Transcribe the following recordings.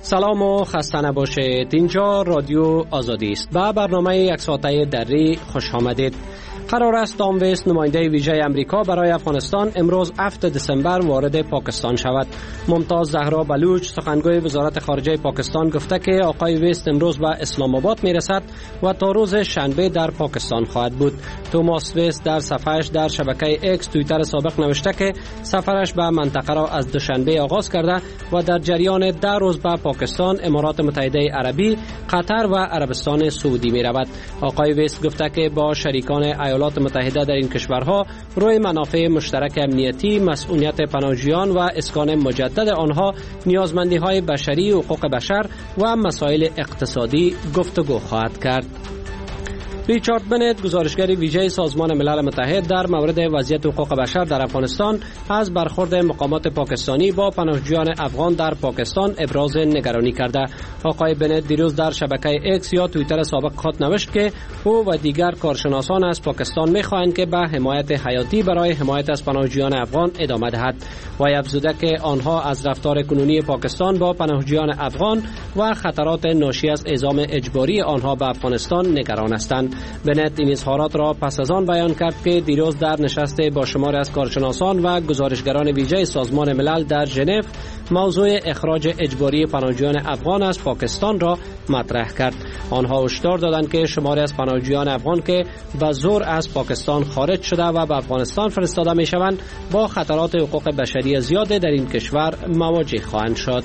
سلام و خسته نباشید. اینجا رادیو آزادی است. با برنامه یک ساعته دری خوش آمدید. قرار است تام ویست نماینده ویژه امریکا برای افغانستان امروز 7 دسامبر وارد پاکستان شود. ممتاز زهرا بلوچ سخنگوی وزارت خارجه پاکستان گفته که آقای ویست امروز به اسلام آباد میرسد و تا روز شنبه در پاکستان خواهد بود. توماس ویست در صفحه‌اش در شبکه اکس توییتر سابق نوشته که سفرش به منطقه را از دوشنبه آغاز کرده و در جریان 10 روز به پاکستان، امارات متحده عربی، قطر و عربستان سعودی می رود. آقای ویست گفته که با شریکان ایالات متحده در این کشورها روی منافع مشترک امنیتی، مسئولیت پناهجویان و اسکان مجدد آنها، نیازمندی‌های بشری، حقوق بشر و مسائل اقتصادی گفتگو خواهد کرد. ریچارد بنت گزارشگر ویژه سازمان ملل متحد در مورد وضعیت حقوق بشر در افغانستان از برخورد مقامات پاکستانی با پناهجویان افغان در پاکستان ابراز نگرانی کرده. آقای بنت دیروز در شبکه اکس یا توییتر سابق خود نوشت که او و دیگر کارشناسان از پاکستان می‌خواهند که به حمایت حیاتی برای حمایت از پناهجویان افغان ادامه دهد و افزوده که آنها از رفتار کنونی پاکستان با پناهجویان افغان و خطرات ناشی از اعزام اجباری آنها به افغانستان نگران هستند. بنت این اظهارات را پس از آن بیان کرد که دیروز در نشست با شماری از کارشناسان و گزارشگران ویژه سازمان ملل در ژنو موضوع اخراج اجباری پناهجویان افغان از پاکستان را مطرح کرد. آنها هشدار دادند که شماری از پناهجویان افغان که به زور از پاکستان خارج شده و به افغانستان فرستاده می‌شوند با خطرات حقوق بشری زیاد در این کشور مواجه خواهند شد.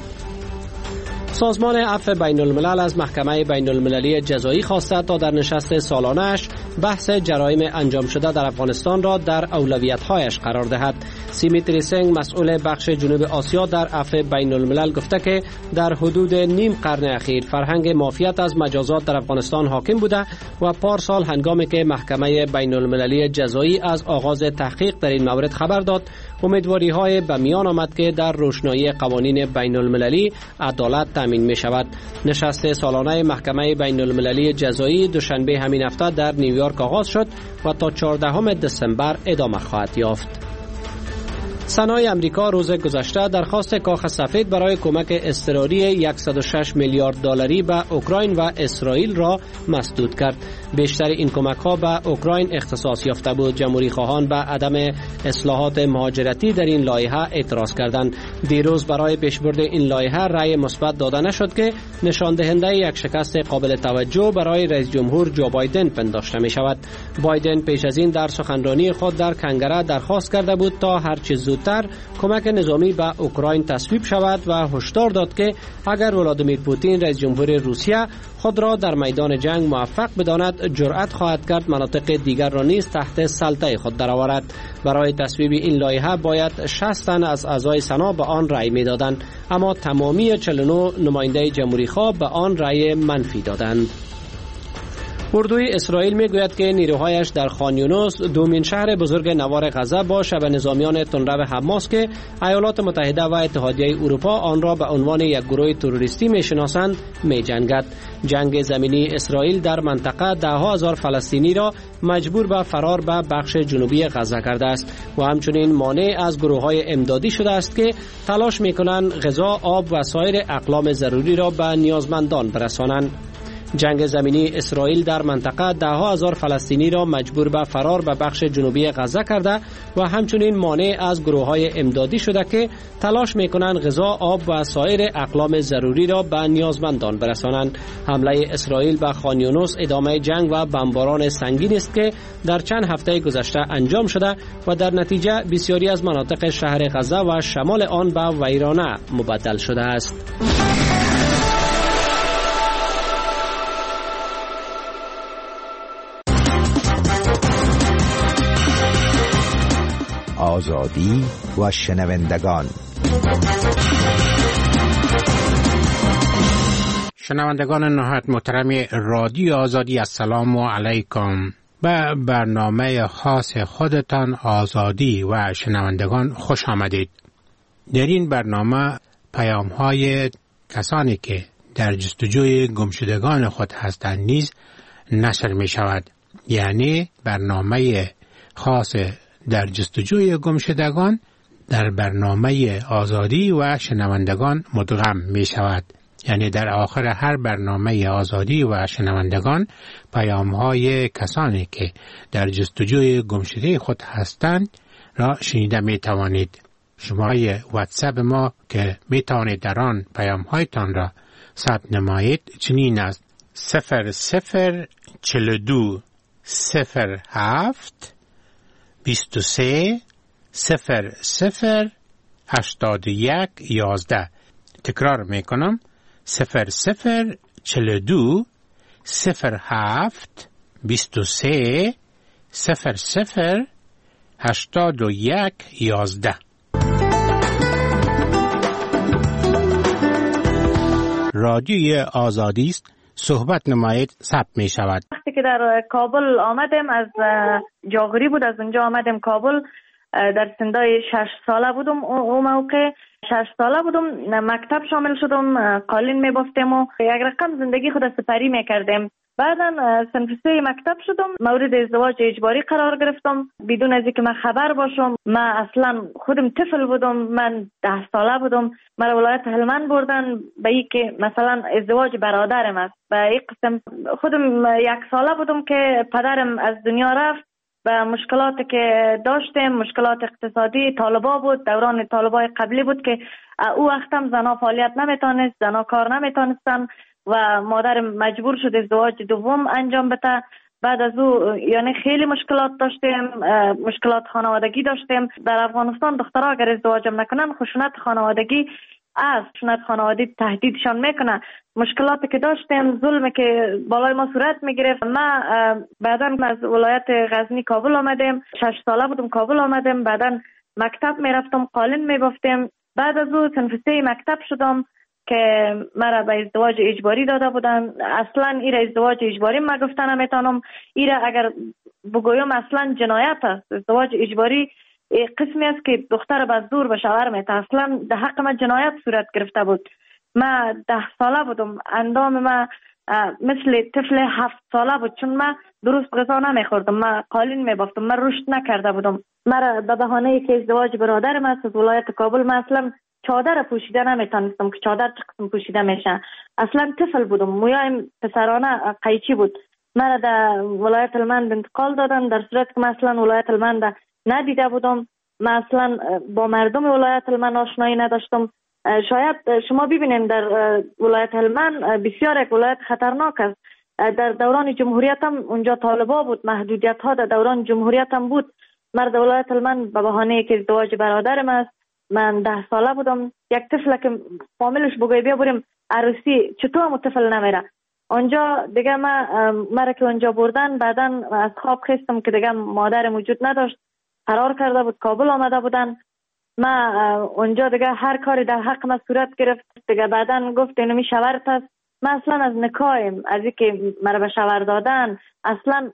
سازمان عفو بین الملل از محکمه بین المللی جزایی خواسته تا در نشست سالانه‌اش بحث جرایم انجام شده در افغانستان را در اولویت‌هایش قرار دهد. سیمیتری سنگ مسئول بخش جنوب آسیا در عفو بین الملل گفته که در حدود نیم قرن اخیر فرهنگ مافیت از مجازات در افغانستان حاکم بوده و پارسال هنگامی که محکمه بین المللی جزایی از آغاز تحقیق در این مورد خبر داد، امیدواری‌های به میان آمد که در روشنایی قوانین بین المللی عدالت تامین می شود. نشست سالانه محکمه بین المللی جزایی دوشنبه همین هفته در نیویورک آغاز شد و تا 14 دسامبر ادامه خواهد یافت. سنای امریکا روز گذشته درخواست کاخ سفید برای کمک اضطراری 106 میلیارد دلاری به اوکراین و اسرائیل را مسدود کرد. بیشتر این کمک‌ها به اوکراین اختصاص یافته بود. جمهوری خواهان به عدم اصلاحات مهاجرتی در این لایحه اعتراض کردند. دیروز برای پیشبرد این لایحه رأی مثبت داده نشد که نشان دهنده یک شکست قابل توجه برای رئیس جمهور جو بایدن پنداشته می شود. بایدن پیش از این در سخنرانی خود در کنگره درخواست کرده بود تا هر چه زودتر کمک نظامی به اوکراین تصویب شود و هشدار داد که اگر ولادیمیر پوتین رئیس جمهور روسیه خود را در میدان جنگ موفق بداند، جرأت خواهد کرد مناطق دیگر را نیز تحت سلطه خود درآورد. برای تصویب این لایحه باید 60 تن از اعضای سنا به آن رأی میدادند، اما تمامی 49 نماینده جمهوری خواه به آن رأی منفی دادند. اردوی اسرائیل میگوید که نیروهایش در خان یونس، دومین شهر بزرگ نوار غزه، با شبه نظامیان تندرو حماس که ایالات متحده و اتحادیه اروپا آن را به عنوان یک گروه تروریستی میشناسند میجنگد. جنگ زمینی اسرائیل در منطقه ده‌ها هزار فلسطینی را مجبور به فرار به بخش جنوبی غزه کرده است و همچنین مانع از گروه‌های امدادی شده است که تلاش میکنند غذا، آب و سایر اقلام ضروری را به نیازمندان برسانند. جنگ زمینی اسرائیل در منطقه ده‌ها هزار فلسطینی را مجبور به فرار به بخش جنوبی غزه کرده و همچنین مانع از گروه‌های امدادی شده که تلاش می‌کنند غذا، آب و سایر اقلام ضروری را به نیازمندان برسانند. حمله اسرائیل به خان یونس ادامه جنگ و بمباران سنگین است که در چند هفته گذشته انجام شده و در نتیجه بسیاری از مناطق شهر غزه و شمال آن به ویرانه مبدل شده است. آزادی و شنوندگان. شنوندگان نهایت محترم رادیو آزادی، السلام علیکم. به برنامه خاص خودتان آزادی و شنوندگان خوش آمدید. در این برنامه پیام‌های کسانی که در جستجوی گمشدگان خود هستند نیز نشر می شود. یعنی برنامه خاص در جستجوی گمشدگان در برنامه آزادی و شنوندگان مدغم می شود. یعنی در آخر هر برنامه آزادی و شنوندگان پیام‌های کسانی که در جستجوی گمشده خود هستند را شنیده می توانید. شماره واتساپ ما که می توانید در آن پیام‌هایتان را ثبت نمایید چنین است: 0042 07 23 00 81 11. تکرار می کنم: 0042 07 23 00 81 11. رادیوی آزادی است. صحبت نمایید ثبت می شود. وقتی که در کابل آمدم، از جاغوری بود، از اونجا آمدم کابل. در سنای 6 ساله بودم. اون موقع 6 ساله بودم، مکتب شامل شدم، قالین می‌بافتم و یک رقم زندگی خود سپری می‌کردم. بعدا صنف 3 مکتب شدم، مورد ازدواج اجباری قرار گرفتم بدون از اینکه من خبر باشم. من اصلا خودم طفل بودم، من 10 ساله بودم. مرا ولایت هلمند بردن به اینکه مثلا ازدواج برادرم است. به این قسم خودم 1 ساله بودم که پدرم از دنیا رفت. و مشکلاتی که داشتیم، مشکلات اقتصادی، طالبا بود، دوران طالبای قبلی بود که او وقتم زنا فعالیت نمیتونست، زنا کار نمیتونستن و مادرم مجبور شد ازدواج دوم انجام بده. بعد از او یعنی خیلی مشکلات داشتیم، مشکلات خانوادگی داشتیم. در افغانستان دخترها اگر ازدواجم نکنن خشونت خانوادگی است، خشونت خانوادگی تهدیدشان میکنه. مشکلاتی که داشتیم، ظلمی که بالای ما صورت میگرفت. ما بعدا از ولایت غزنی کابل آمدیم، 6 ساله بودم کابل آمدیم. بعدا مکتب میرفتم، قالین میبافتم. بعد از او صنف 3 مکتب شدم که مرا به ازدواج اجباری داده بودن. اصلا ایره ازدواج اجباری ما گفتن نمیتونم. ایره اگر بگویم اصلا جنایت است. ازدواج اجباری قسمی است که دختر به زور به شوهر میته. اصلا در حق ما جنایت صورت گرفته بود. ما 10 ساله بودم، اندام ما مثل طفل 7 ساله بود، چون ما درست غذا نمیخوردم، ما قالین میبافتم، ما رشد نکرده بودم. مرا به بهانه ای که ازدواج برادرم است از ولایت کابل، ما اصلا چادر پوشیده نمیتونستم که چادر چه قسم پوشیده میشه. اصلا طفل بودم، مویایم پسرانه قیچی بود. مرا در ولایت هلمند انتقال دادن، در صورت که من اصلا ولایت هلمند ندیده بودم. من اصلا با مردم ولایت هلمند آشنایی نداشتم. شاید شما ببینید در ولایت هلمند بسیار یک ولایت خطرناک است. در دوران جمهوریت هم اونجا طالبا بود، محدودیت ها در دوران جمهوریت هم بود. مرد ولایت هلمند به بهانه که ازدواج برادرم است، من 10 ساله بودم، یک طفل که فامیلش بگوی بیا بریم عروسی، چطور هم طفل نمیره. اونجا دیگه مرا که اونجا بردن، بعدا از خواب خستم که دیگه مادر موجود نداشت، قرار کرده بود کابل آمده بودن. ما اونجا دیگه هر کاری در حق ما صورت گرفت. دیگه بعدا گفت اینو می شوهرت است. من اصلا از نکایم، از اینکه مرا به شوهر دادن اصلا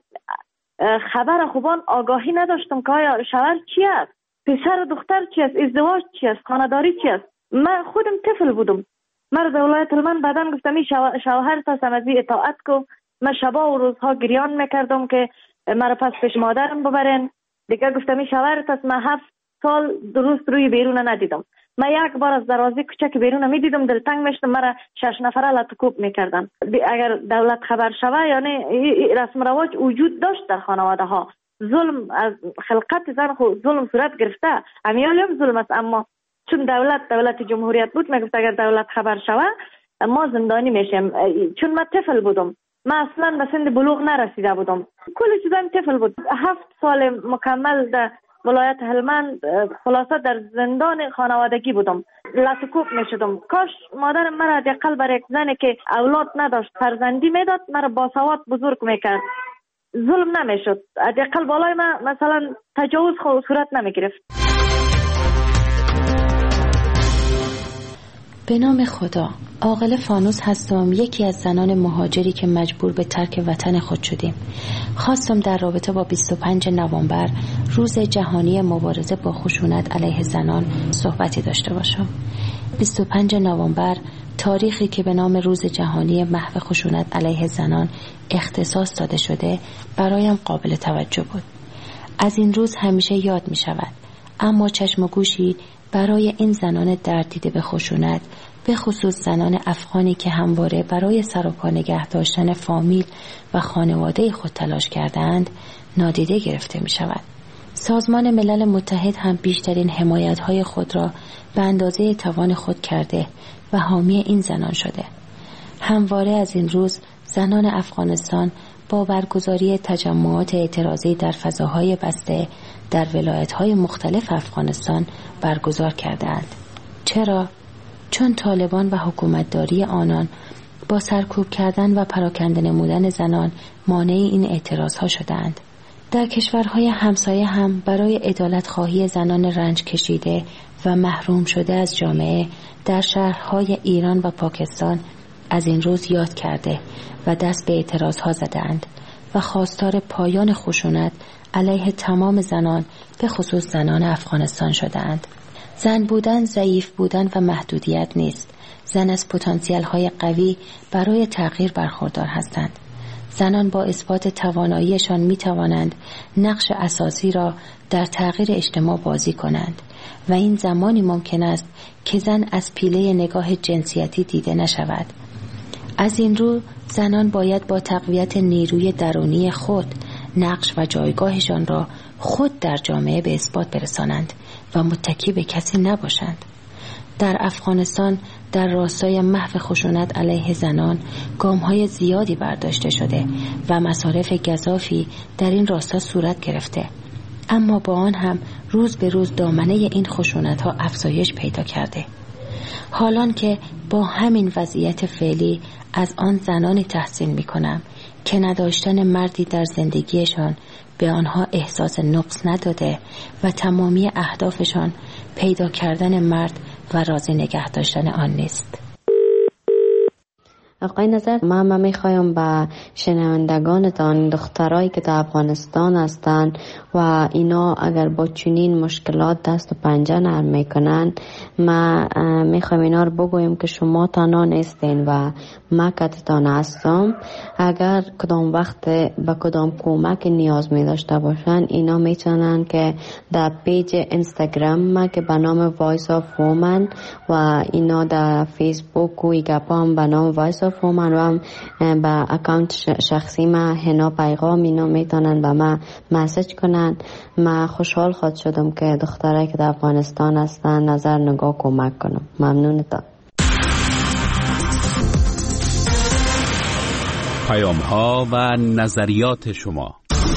خبر خوبان آگاهی نداشتم که آیا شوهر چی است، پسر و دختر چی است، ازدواج چی است، خانه‌داری چی است. من خودم طفل بودم. مرد ولایت هلمند بعدا گفتم این شوهرت است، از این اطاعت کو. من شبا و روزها گریان میکردم که مرا پس پیش مادرم ببرن. دیگه گفتم این شوهرت است. من 7 سال درست روی بیرون ندیدم. من یک بار از دروازه کوچک بیرون میدیدم، دلتنگ میشدم. مرا 6 نفره لطکوب میکردن. اگر دولت خبر شوه، یعنی رسم رواج وجود داشت در خانواده ها. ظلم از خلقت زن خود ظلم صورت گرفته، امیال هم ظلم است. اما چون دولت جمهوریت بود، میگفت اگر دولت خبر شوه ما زندانی میشیم. چون من طفل بودم، من اصلا به سن بلوغ نرسیده بودم، کل چیزم طفل بود. 7 سال مکمل در ولایت هلمند خلاصه در زندان خانوادگی بودم، لطکوب میشدم. کاش مادرم مرا حداقل برای یک زنی که اولاد نداشت فرزندی میداد، مرا باسواد بزرگ میکرد، ظلم نمیشد. حداقل بالای من مثلا تجاوز صورت نمیگرفت. به نام خدا. عاقل فانوس هستم، یکی از زنان مهاجری که مجبور به ترک وطن خود شدیم. خواستم در رابطه با 25 نوامبر، روز جهانی مبارزه با خشونت علیه زنان، صحبتی داشته باشم. 25 نوامبر تاریخی که به نام روز جهانی محو خشونت علیه زنان اختصاص داده شده برایم قابل توجه بود. از این روز همیشه یاد می شود، اما چشم و گوشی برای این زنان درددیده به خشونت به خصوص زنان افغانی که همواره برای سر و پا نگه داشتن فامیل و خانواده خود تلاش کردند نادیده گرفته می شود. سازمان ملل متحد هم بیشترین حمایت‌های خود را به اندازه توان خود کرده و حامی این زنان شده. همواره از این روز زنان افغانستان با برگزاری تجمعات اعتراضی در فضاهای بسته در ولایت‌های مختلف افغانستان برگزار کردند. چرا؟ چون طالبان و حکومتداری آنان با سرکوب کردن و پراکنده نمودن زنان مانع این اعتراضها شدند. در کشورهای همسایه هم برای عدالت خواهی زنان رنج کشیده و محروم شده از جامعه در شهرهای ایران و پاکستان از این روز یاد کرده و دست به اعتراضها زدند و خواستار پایان خشونت علیه تمام زنان به خصوص زنان افغانستان شدند. زن بودن ضعیف بودن و محدودیت نیست. زن از پتانسیل های قوی برای تغییر برخوردار هستند. زنان با اثبات تواناییشان می توانند نقش اساسی را در تغییر اجتماع بازی کنند و این زمانی ممکن است که زن از پیله نگاه جنسیتی دیده نشود. از این رو زنان باید با تقویت نیروی درونی خود نقش و جایگاهشان را خود در جامعه به اثبات برسانند و متکی به کسی نباشند. در افغانستان در راستای محو خشونت علیه زنان گام‌های زیادی برداشته شده و مصارف گزافی در این راستا صورت گرفته، اما با آن هم روز به روز دامنه این خشونت‌ها افزایش پیدا کرده. حالان که با همین وضعیت فعلی از آن زنانی تحسین می‌کنم که نداشتن مردی در زندگیشان به آنها احساس نقص نداده و تمامی اهدافشان پیدا کردن مرد و راضی نگه داشتن آن نیست. آقای نظر، من میخوایم به شنوندگانتان دخترایی که در افغانستان هستند و اینا اگر با چنین مشکلات دست و پنجه نرم میکنن، ما میخوایم اینا رو بگویم که شما تنها نیستین و ما کتتان هستم. اگر کدام وقت به کدام کمک نیاز می داشته باشن، اینا میتونن که در پیج اینستاگرام ما که به نام وایس آف وومن و اینا در فیسبوک و ایگاپام به نام وایس آف وومن و هم به اکانت شخصی ما هنا پیغام اینا میتونن به ما مسیج کنن. ما خوشحال خود شدم که دخترایی که در افغانستان هستن نظر نگاه کمک کنم. ممنونتان. پیام ها و نظریات شما.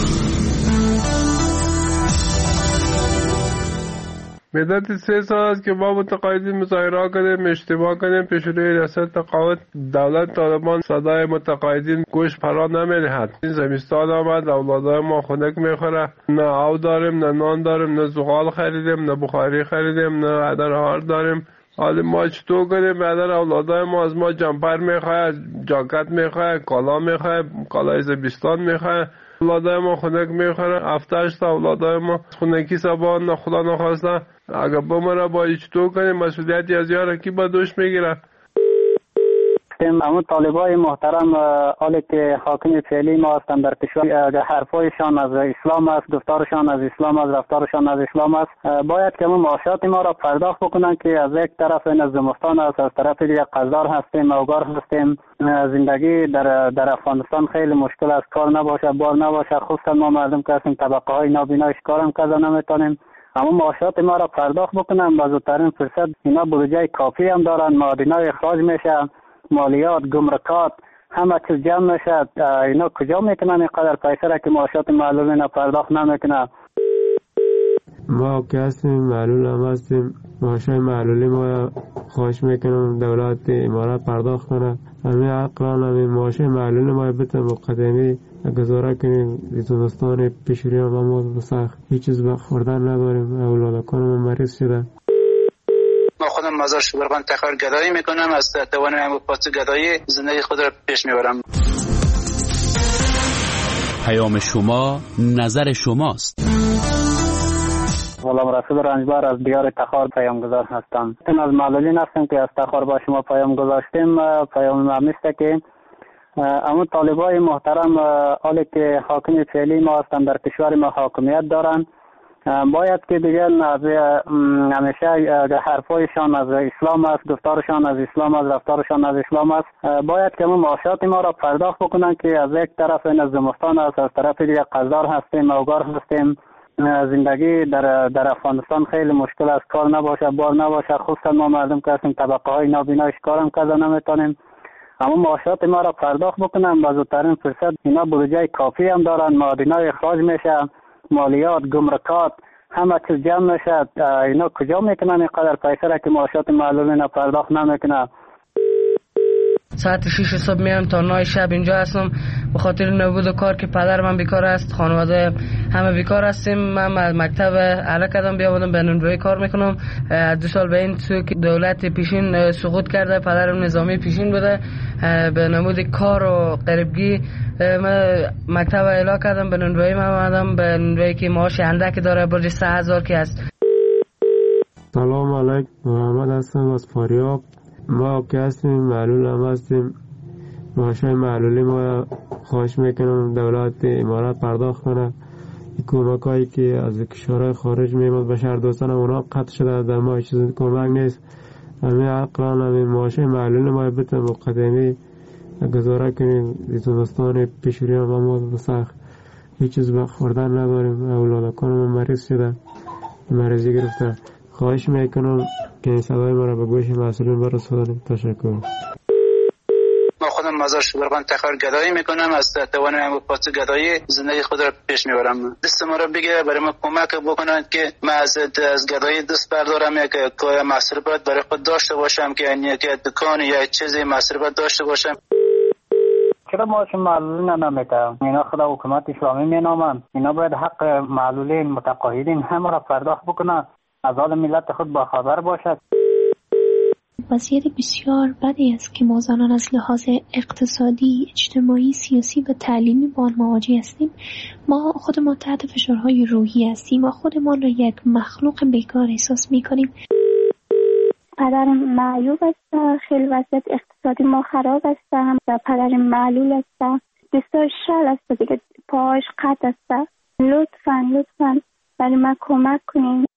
مدت 3 سال است که ما متقاعدین مظاهره کردیم، اجتماع کردیم پیش روی ریاست تقاعد. دولت طالبان صدای متقاعدین گوش فرا نمی‌دهد. این زمستان آمد، اولادای ما خنک میخوره، نه آب داریم، نه نان داریم، نه زغال خریدیم، نه بخاری خریدیم، نه عدر هار داریم. حالا ما چطور کنیم؟ بعدر اولادای ما از ما جمپر میخواه، جاکت میخواه، کالا میخواه، کالای زمستان میخواه. اولادای ما خنک میخوره، 7-8 تا اولادای ما خنکی سبان نه خدا نخواسته اگر بمره با چطور کنیم؟ مسئولیتی از یاره کی با دوش میگیره؟ اما طالبای محترم حالی که حاکم فعلی ما هستند در کشور، حرفایشان از اسلام است، گفتارشان از اسلام است، رفتارشان از اسلام است، باید که معاشات ما را پرداخت بکنن که از یک طرف این زمستان است، از طرف دیگه قزدار هستیم، اوگار هستیم. زندگی در افغانستان خیلی مشکل است، کار نباشه، بار نباشه، خصوصا ما مردم که هستیم طبقه های نابینایش کارم کذا نمیتونیم. اما معاشات ما را پرداخت بکنن با زودترین فرصت. اینا بودجه کافی هم دارن، معادنای اخراج میشه، مالیات، گمرکات، همه چیز جمع میشه. اینا کجا میکنن اینقدر پیسه را که معاشات معلول اینا پرداخت نمیکنه؟ ما که هستیم معلول هم هستیم، معاشای معلولی ما خواهش میکنم دولت امارات پرداخت کنه. همین اقران همین معاشای معلول ما بته مقدمی گزاره کنیم. زمستان پیشوری هم ما سخت هیچ چیز خوردن نداریم، اولادکان ما مریض شدن. ما خودم مزار شبرغان تخار گدایی میکنم، از توان هم پاس گدایی زندگی خود را پیش میبرم. پیام شما نظر شماست. غلام رسول رنجبر از دیار تخار پیام گذار هستم. این از معلولین هستم که از تخار با شما پیام گذاشتیم. پیام همیسته که اما طالبای محترم حالی که حاکم فعلی ما هستند در کشور ما حاکمیت دارن، باید که دیگه همیشه حرفایشان از اسلام است، گفتارشان از اسلام است، رفتارشان از اسلام است. باید که معاشات ما را پرداخت بکنن که از یک طرف این از زمستان است، از طرف دیگه قزدار هستیم، اوگار هستیم. زندگی در افغانستان خیلی مشکل است، کار نباشه، بار نباشه، خصوصا ما مردم که هستیم طبقه های نابینایش کارم کردن نمیتونیم. اما معاشات ما را پرداخت بکنن با زودترین فرصت. اینا بودجه کافی هم دارن، معادنای اخراج میشه، مالیات، گمرکات، همه چیز جمع میشه. اینا کجا میکنن اینقدر پیسه را که معاشات معلول اینا پرداخت نمیکنه؟ ساعت 6 صبح میام تا 9 شب اینجا هستم به خاطر نبود کار که پدر من بیکار است، خانواده همه بیکار هستیم. من مکتب اعلی کردم بیا بودم به نونوایی کار میکنم. 2 سال به این سو که دولت پیشین سقوط کرده، پدرم نظامی پیشین بوده، به نمود کار و غریبگی من مکتب اعلی کردم به نونوایی. من آمدم به نونوایی که معاش اندک داره، برج 3000 که است. سلام علیکم، محمد هستم از فاریاب. ما که هستیم معلول هم هستیم، معاشای معلولی ما خواهش میکنم دولت امارات پرداخت کنه. کمک هایی که از کشورهای خارج میمد به شهر دوستان اونا قطع شده، در ما چیز کمک نیست. همین عقلان همین معاشای معلولی ما بتن مقدمی گزاره کنیم. زمستان پیشوری هم ما بسخت هیچ چیز خوردن نداریم، اولادکان ما مریض شده، مریضی گرفته. خواهش میکنم که این صدای ما را به گوش مسئولین برسانید. تشکر. ما خودم مزار شبرغان تقرار گدایی میکنم، از توان امپاتی گدایی زندگی خود را پیش میبرم. دست ما را بگیره، برای ما کمک بکنند که من از گدایی دست بردارم، یک مصرفات برای خود داشته باشم، که یک دکان یا چیزی مصرفات داشته باشم. چرا معاش معلولین نمیده؟ اینا خدا حکومت اسلامی مینامند. اینا باید حق معلولین متقاعدین همه را پرداخت بکنند، از حال ملت خود با خبر باشد. وضعیت بسیار بدی است که ما زنان از لحاظ اقتصادی، اجتماعی، سیاسی و تعلیمی با آن مواجه هستیم. ما خودمان تحت فشارهای روحی هستیم و خودمان را یک مخلوق بیکار احساس می‌کنیم. پدرم معیوب است، خیلی وضعیت اقتصادی ما خراب است و پدرم معلول است، دستاش شل است دیگه، پاهاش قطع است. لطفاً برای من کمک کنین.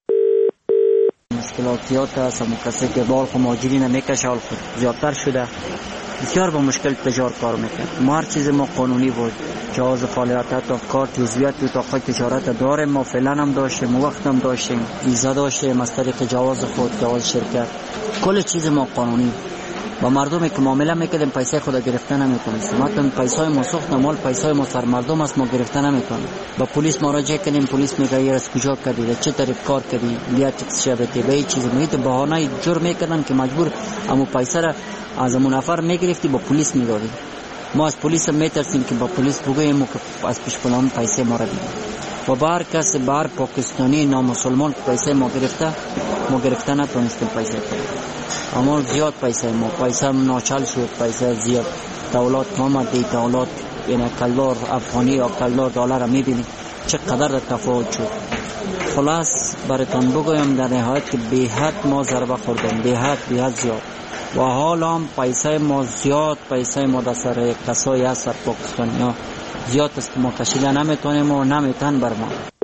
مشکلات هست، همون کسی که بال خو مهاجرین نمیکشه حال خود زیادتر شده، بسیار با مشکل تجار کار میکنه. ما هر چیز ما قانونی بود، جواز فعالیت تا کارت عضویت تو اتاق تجارت داریم، ما فعلا هم داشتیم، وقت هم داشتیم، ویزا داشتیم از طریق جواز خود، جواز شرکت، کل چیز ما قانونی. با مردمی که معامله میکردیم پیسه خود گرفته نمیکنیم. مثلا پیسای ما سوخت مال پیسای ما سر مردم است، ما گرفته نمیکنیم. با پلیس مراجعه کردیم، پلیس میگه یه از کجا کردی، چه طریق کار کردی، بیا تکس شبته به چیز میگه بهانه جور میکردن که مجبور امو پیسه را از اون نفر میگرفتی با پلیس میدادی. ما از پلیس میترسیم که با پلیس بگوییم که از پیش پلان پیسه ما را بدید. و بار کس بار پاکستانی نامسلمان پیسه ما گرفته نتونستیم پیسه کنیم. اما زیاد پیسه ناچل شد، پیسه زیاد. دولت آمده، دولت یعنی کلدار افغانی یا کلدار دلار میبینی چقدر تفاوت شد. خلاص براتون بگویم در نهایت که به حد ما ضربه خوردیم، به حد زیاد. و حال هم پیسه ما زیاد، پیسه ما در سر کسایی هست در پاکستانی ها زیاد است که ما کشیده نمیتونیم و نمیتون بر ما.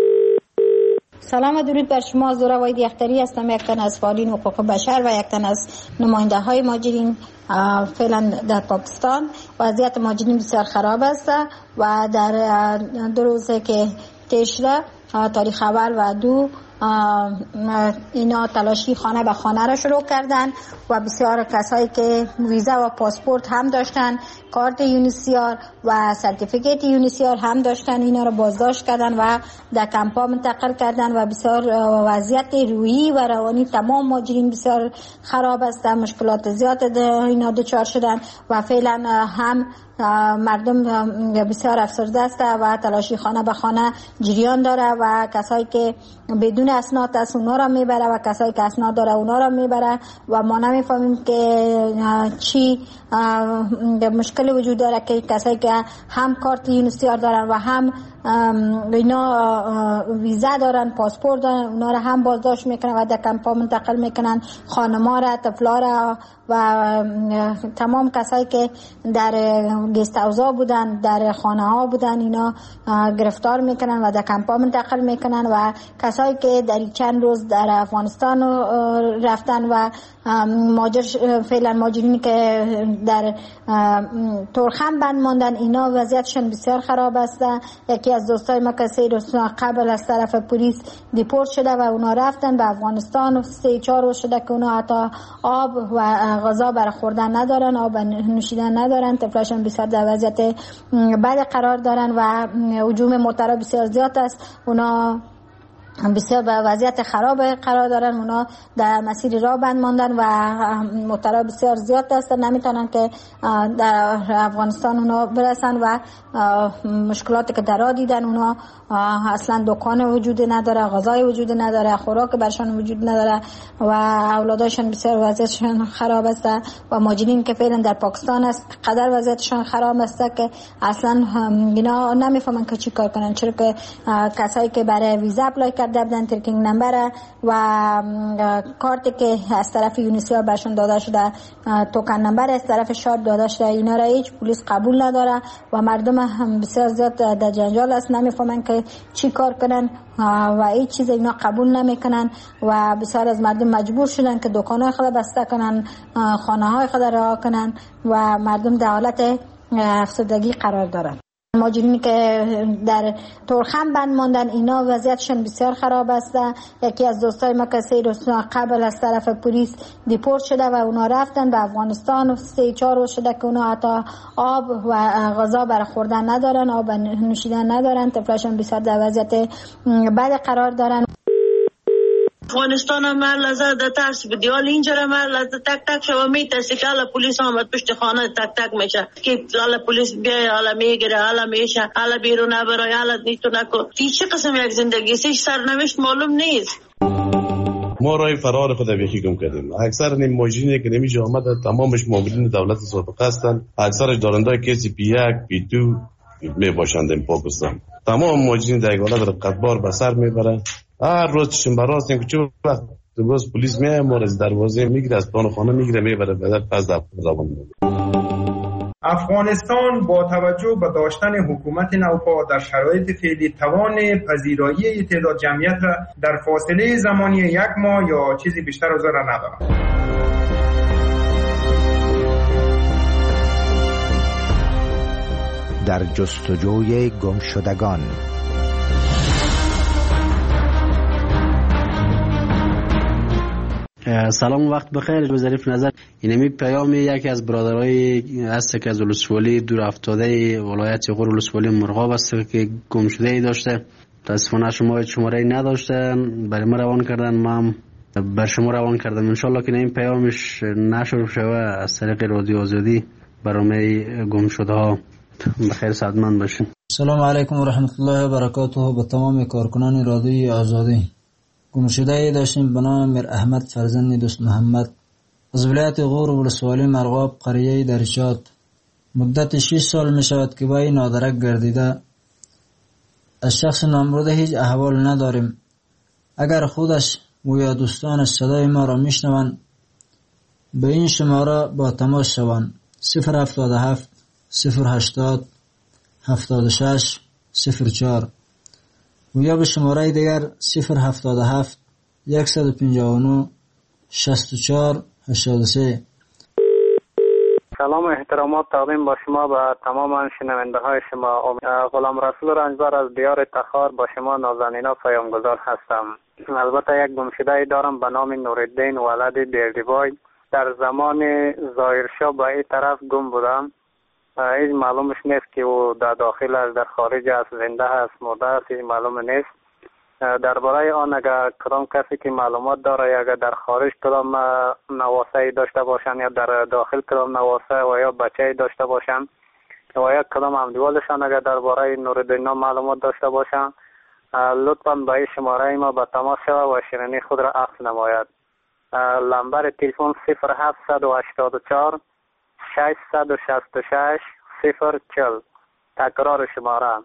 سلام و درود بر شما. زهره وحید اختری هستم، یک تن از فعالین حقوق بشر و یک تن از نماینده های مهاجرین فعلا در پاکستان. وضعیت مهاجرین بسیار خراب است و در 2 روزه که طی شده، تاریخ اول و 2 اینا تلاشی خانه به خانه را شروع کردن و بسیار کسایی که ویزا و پاسپورت هم داشتن، کارت یونیسیار و سرتیفیکیت یونیسیار هم داشتن، اینا را بازداشت کردن و در کمپا منتقل کردن و بسیار وضعیت روحی و روانی تمام مهاجرین بسیار خراب است، مشکلات زیاد اینا دچار شدن و فعلا هم مردم بسیار افسرده است و تلاشی خانه به خانه جریان داره و کسایی که بدون بدون اسناد است اونا را میبره و کسایی که اسناد داره اونا را میبره و ما نمیفهمیم که چی مشکلی وجود داره که کسایی که هم کارت یونیسیار دارن و هم اینا ویزا دارن، پاسپورت دارن، اونا را هم بازداشت میکنن و در کمپا منتقل میکنن، خانما را، طفلا را و تمام کسایی که در گست هاوس‌ها بودن، در خانه ها بودن، اینا گرفتار میکنن و در کمپا منتقل میکنن و کسایی که در چند روز در افغانستان رفتن و فعلا ماجرینی که در تورخم بند ماندن، اینا وضعیتشون بسیار خراب است. یکی از دوستای ما که 3 روز قبل از طرف پلیس دیپورت شده و اونا رفتن به افغانستان و 3-4 روز شده که اونا حتی آب و غذا برای خوردن ندارن، آب نوشیدن ندارن، طفلاشون بسیار در وضعیت بد قرار دارن و هجوم موترها بسیار زیاد است. اونا بسیار به وضعیت خراب قرار دارن، اونا در مسیر راه بند ماندن و موترها بسیار زیاد هستن، نمیتونن که در افغانستان اونا برسن و مشکلاتی که در راه دیدن، اونا اصلا دکان وجود نداره، غذای وجود نداره، خوراک برشان وجود نداره و اولاداشون بسیار وضعیتشون خراب است و ماجرین که فعلا در پاکستان است قدر وضعیتشون خراب است که اصلا اینا نمیفهمن که چی کار کنن، چرا که کسایی که برای ویزا اپلای کرده بودن، ترکینگ نمبر و کارتی که از طرف یونیسیار برشون داده شده، توکن نمبر از طرف شاد داده شده، اینا را هیچ پلیس قبول نداره و مردم هم بسیار زیاد در جنجال است، نمیفهمن که چی کار کنن و هیچ چیز اینا قبول نمیکنن و بسیار از مردم مجبور شدن که دکانهای خود بسته کنن، خانه های خود رها کنن و مردم در حالت افسردگی قرار دارن. ماجرینی که در تورخم بند ماندن، اینا وضعیتشون بسیار خراب است. یکی از دوستای ما که 3 روز قبل از طرف پلیس دیپورت شده و اونا رفتن به افغانستان و 3-4 روز شده که اونا حتی آب و غذا برای خوردن ندارن، آب نوشیدن ندارن، طفلاشون بسیار در وضعیت بد قرار دارن. افغانستان هم لحظه در ترس بدی، حال اینجا هم لحظه تک تک شما میترسی که حالا پلیس آمد پشت خانه تک تک میشه که حالا پلیس بیای، حالا میگیره، حالا میشه، حالا بیرون نبرای، حالا نیتو نکن. چه قسم یک زندگی است؟ سرنوشت معلوم نیست. ما رای فرار خود بیخی گم کردیم. اکثر نیم ماجینی که نمیشه آمده تمامش مامورین دولت سابقه هستند، اکثرش دارنده کسی پی1 پی2 می باشند این پاکستان. تمام ماجرین در حالت رقتبار به سر میبره. هر روز چشم براست این که چه وقت روز پلیس میاد ما از دروازه میگیره، از پان خانه میگیره میبره به پس در زبان. افغانستان با توجه به داشتن حکومت نوپا در شرایط فعلی توان پذیرایی تعداد جمعیت را در فاصله زمانی 1 ماه یا چیزی بیشتر از آن را ندارد. در جستجوی گمشدگان. سلام، وقت بخیر. به ظریف نظر اینمی پیام یکی از برادرای هست که از ولسوالی دور افتاده ولایت غور ولسوالی مرغاب است که گم شده ای داشته. متاسفانه شما شماره نداشته، برای ما روان کردن، ما هم بر شما روان کردم. ان شاءالله که این پیامش نشر شوه از طریق رادیو آزادی برنامه گم شده ها. بخیر سعادتمند باشین. سلام علیکم و رحمت الله و برکاته به تمام کارکنان رادیو آزادی. گمشده داشتیم به نام میر احمد فرزند دوست محمد از ولایت غور ولسوالی مرغاب قریه درشات. مدت 6 سال می شود که با این نادرک گردیده. از شخص نامبرده هیچ احوال نداریم. اگر خودش و یا دوستانش صدای ما را میشنوند به این شماره با تماس شوند: 077 080 76 04 و یا به شماره دیگر 077 159 64 83. سلام و احترامات تقدیم با شما به تمام شنونده های شما. غلام رسول رنجبر از دیار تخار با شما نازنینا پیامگذار هستم. البته یک گمشده دارم به نام نورالدین ولد بیردیبای. در زمان ظاهرشاه به این طرف گم بودم. هیچ معلومش نیست که او در داخل است، در خارج است، زنده است، مرده است، هیچ معلوم نیست. درباره آن اگر کدام کسی که معلومات داره، اگر در خارج کدام نواسه داشته باشن یا در داخل کدام نواسه و یا بچه داشته باشن و یا کدام همدیوالشان اگر درباره نورالدین معلومات داشته باشن، لطفاً به شماره ما به تماس شود و شیرینی خود را عکس نماید. نمبر تلفن 0784 666 040. تکرار شماره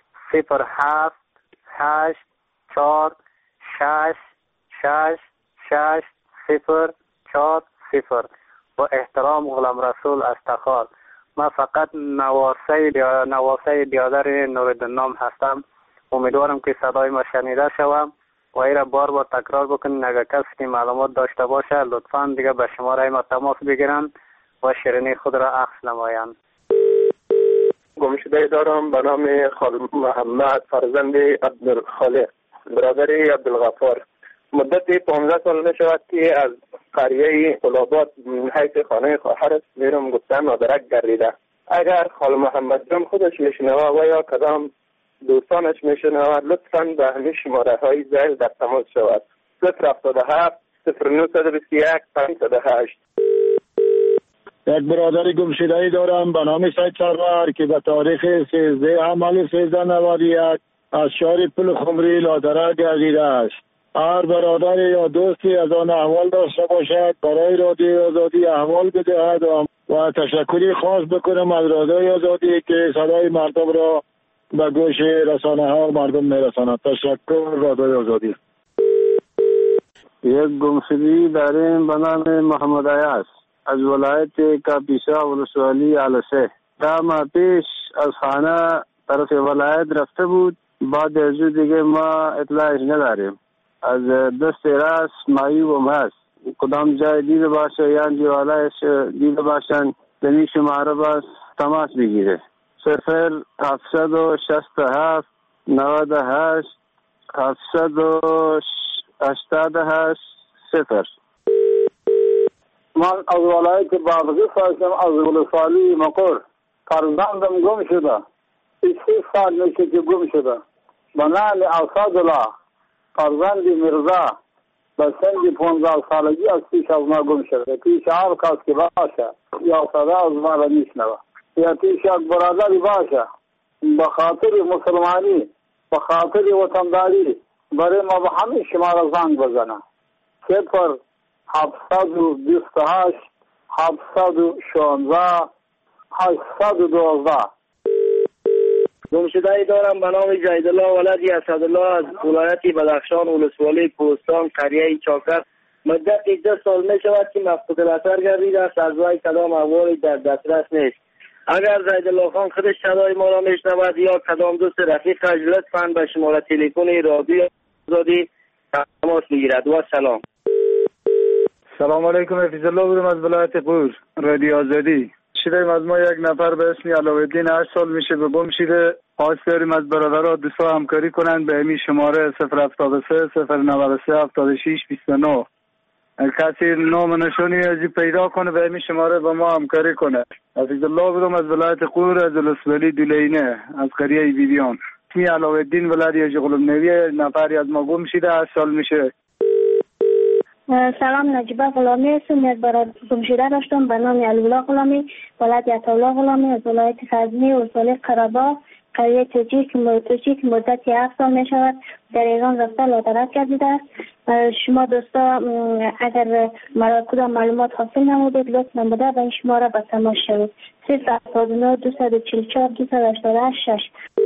0784666040. با احترام غلام رسول از تخار. من فقط نواسه بیادر نوردین نام هستم. امیدوارم که صدای ما شنیده شوم و ایره بار بار تکرار بکنین. اگر کسی که معلومات داشته باشه لطفاً دیگه به شماره ما تماس بگیرن و شیرینی خود را عکس نمایند. گمشده دارم به نام خال محمد فرزند عبدالخالق برادر عبدالغفار. مدت 15 سال می شود که از قریه قلابات حیث خانه خواهرش میرم گفتن مادرک گردیده. اگر خال محمد جان خودش میشنوه و یا کدام دوستانش میشنوه لطفاً به همین شماره های زیل در تماس شود. 077 0921 508. یک برادر گمشده‌ای دارم به نام سید سرور که به تاریخ 13 حمل 1391 از شهر پل خمری لادره گردیده است. هر برادر یا دوستی از آن احوال داشته باشد برای رادیو آزادی احوال بدهد و تشکری خاص بکنم از رادیو آزادی که صدای مردم را به گوش رسانه ها مردم میرساند. تشکر رادیو آزادی. یک گمشدگی داریم به نام محمد عیاض از ولایت کاپیسا ولسوالی علسه. 10 ماه پیش از خانه طرف ولایت رفته بود. بعد از دیگه ما اطلاعش نداریم. از دست راست معیوب هست. کدام جای دیده باشه یا جوالایش دیده باشن دنی شماره باز تماس بگیره. 0767 98 788 0. من از ولایت بادغیس هستم از ولسوالی مقر. فرزندم گم شده. 3 سال میشه که گم شده. بنال اسدالله فرزند مرزا به سن 15 سالگی از پیش از ما گم شده. پیش هر کس که باشه یا صدا از ما را میشنوه یا پیش یک برادری باشه به خاطر مسلمانی به خاطر وطنداری برای ما به همین شماره زنگ بزنه. 0728 716 812. گمشده‌ای دارم به نام جیدالله ولدی اسدالله از ولایت بدخشان ولسوالی کوهستان قریه چاکر. مدت 10 سال می شود که مفقود الاثر گردیده است. از وی کدام احوالی در دسترس نیست. اگر جیدالله خان خودش صدای ما را میشنود یا کدام دوست رفیقش لطفاً به شماره تلفن رادیو آزادی تماس بگیرد. و سلام. سلام علیکم. حفیظ الله بودم از ولایت قور رادیو آزادی. شدیم از ما یک نفر به اسم علاءالدین 8 سال میشه به گم شده. خواست داریم از برادرها دوستا همکاری کنن به همین شماره 073 093 76 29. کسی نام نشانی ازی پیدا کنه به همین شماره با ما همکاری کنه. حفیظ الله بودم از ولایت قور از ولسوالی دولینه از قریه بیبیان. اسمی علاءالدین ولدی اجغلم نوی نفری از ما گم شده 8 سال میشه. سلام، نجیبه غلامی هستم. یک برادر گمشده داشتم به نام علی‌الله غلامی ولد عطاالله غلامی از ولایت غزنی ولسوالی قره‌باغ قریه توجی که مدت 7 سال می شود در ایران رفته لادرک گردیده است. شما دوستا اگر کدام معلومات حاصل نمودید لطفاً بده به این شماره به تماس شوید. 079 244 288 6.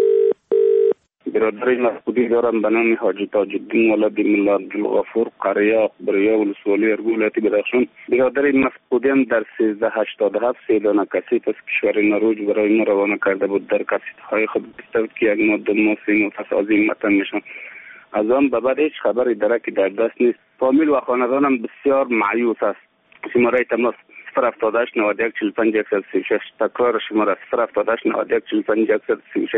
برادر مفقودی دارم به نام حاجی تاج الدین ولد ملا عبدالغفور قریه بریا ولسوالی ولایت بدخشان. برادر مفقودیم در 1387 سیدانه کسیت از کشور نروژ برای ما روانه کرده بود. در کسیت های خود گفته که یک ماده ماسی پس از این متن میشن. از آن به بعد هیچ خبری درکی در دست نیست. فامیل و خاندانم بسیار مایوس است. شماره تماس 078 91 45 136. تکرار شماره 078 91 45 136.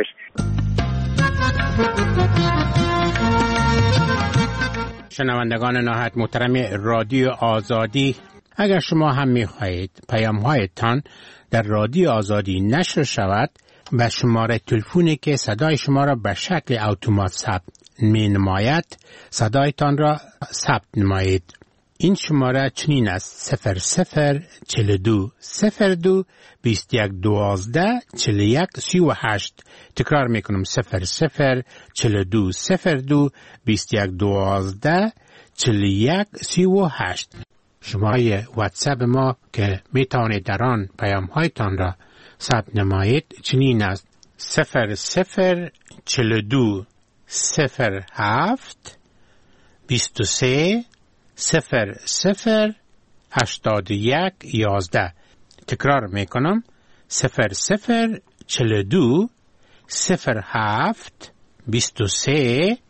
شنوندگان نهایت محترم رادیو آزادی، اگر شما هم می‌خواهید پیام‌هایتان در رادیو آزادی نشر شود به شماره تلفنی که صدای شما را به شکل اتومات ثبت می‌نماید صدایتان را ثبت نمایید. این شماره چنین است: 0042 02 21 12 41 38. تکرار میکنم: 0042 02 21 12 41 38. شماره واتساپ ما که میتوانید در آن پیام هایتان را ثبت نمایید چنین است: 0042 07 23 00 81 11. تکرار میکنم: 0042 07 23